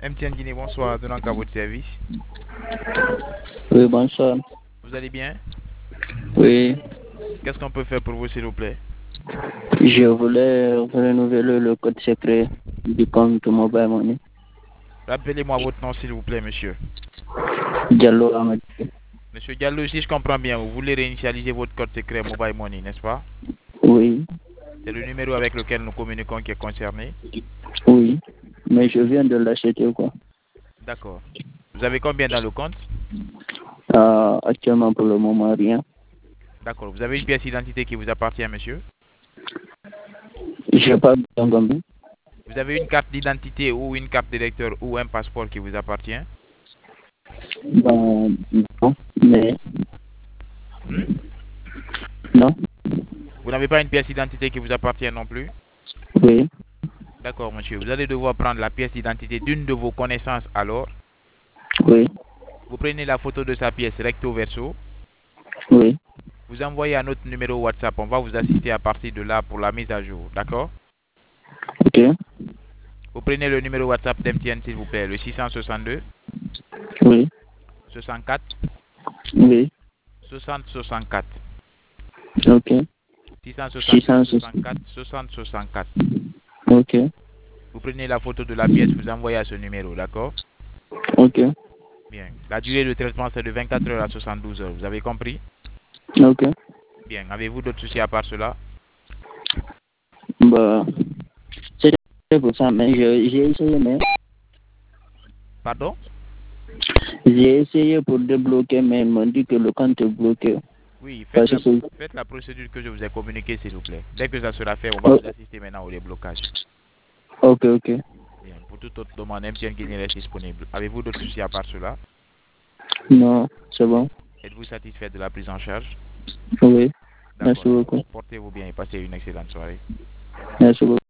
MTN Guinée, bonsoir, donnant à votre service. Oui, bonsoir. Vous allez bien? Oui, Qu'est-ce qu'on peut faire pour vous, s'il vous plaît? je voulais renouveler le code secret du compte Mobile Money. Rappelez-moi votre nom, s'il vous plaît, monsieur. Diallo Amadou. Monsieur Diallo, si je comprends bien, vous voulez réinitialiser votre code secret Mobile Money, n'est-ce pas? Oui, C'est le numéro avec lequel nous communiquons qui est concerné. oui. Mais je viens de l'acheter, quoi. D'accord. Vous avez combien dans le compte? Actuellement, pour le moment, rien. D'accord. Vous avez une pièce d'identité qui vous appartient, monsieur? Je n'ai pas bien compris. Vous avez une carte d'identité ou une carte d'électeur ou un passeport qui vous appartient? Ben, non, mais Hmm? non, Vous n'avez pas une pièce d'identité qui vous appartient non plus? oui, D'accord, monsieur. Vous allez devoir prendre la pièce d'identité d'une de vos connaissances alors. oui, Vous prenez la photo de sa pièce recto verso. oui. Vous envoyez à notre numéro WhatsApp. On va vous assister à partir de là pour la mise à jour. D'accord? Ok, Vous prenez le numéro WhatsApp d'MTN, s'il vous plaît. Le 662 oui, 64 oui. 60 64. Ok, 662 660. 64 60 64. Ok, Vous prenez la photo de la pièce, vous envoyez à ce numéro. D'accord? ok, Bien. La durée de traitement, c'est de 24 heures à 72 heures. Vous avez compris? ok. Bien. Avez-vous d'autres soucis à part cela? Bah, c'est pour ça, mais j'ai essayé, mais Pardon? j'ai essayé pour débloquer, mais ils m'ont dit que le compte est bloqué. Oui, Parce que faites la procédure que je vous ai communiquée, s'il vous plaît. Dès que ça sera fait, on va oh, vous assister maintenant au déblocage. ok, ok. Bien. Pour toute autre demande, MTN Guinée reste disponible. Avez-vous d'autres soucis à part cela? Non, c'est bon. Êtes-vous satisfait de la prise en charge? Oui, merci D'accord, alors. beaucoup. Portez-vous bien et passez une excellente soirée. Merci beaucoup.